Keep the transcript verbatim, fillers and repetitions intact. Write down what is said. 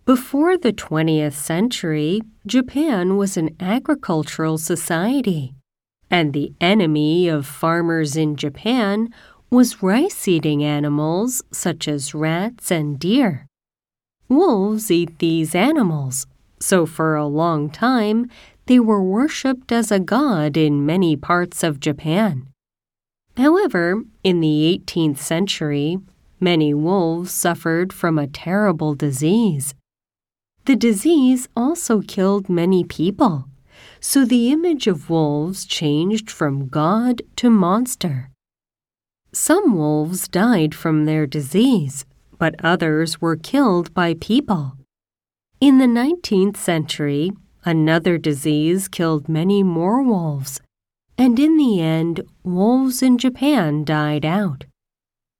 Before the twentieth century, Japan was an agricultural society, and the enemy of farmers in Japan was rice-eating animals such as rats and deer. Wolves eat these animals, so for a long time they were worshipped as a god in many parts of Japan. However, in the eighteenth century, many wolves suffered from a terrible disease. The disease also killed many people, so the image of wolves changed from god to monster. Some wolves died from their disease, but others were killed by people. In the nineteenth century, another disease killed many more wolves, and in the end, wolves in Japan died out.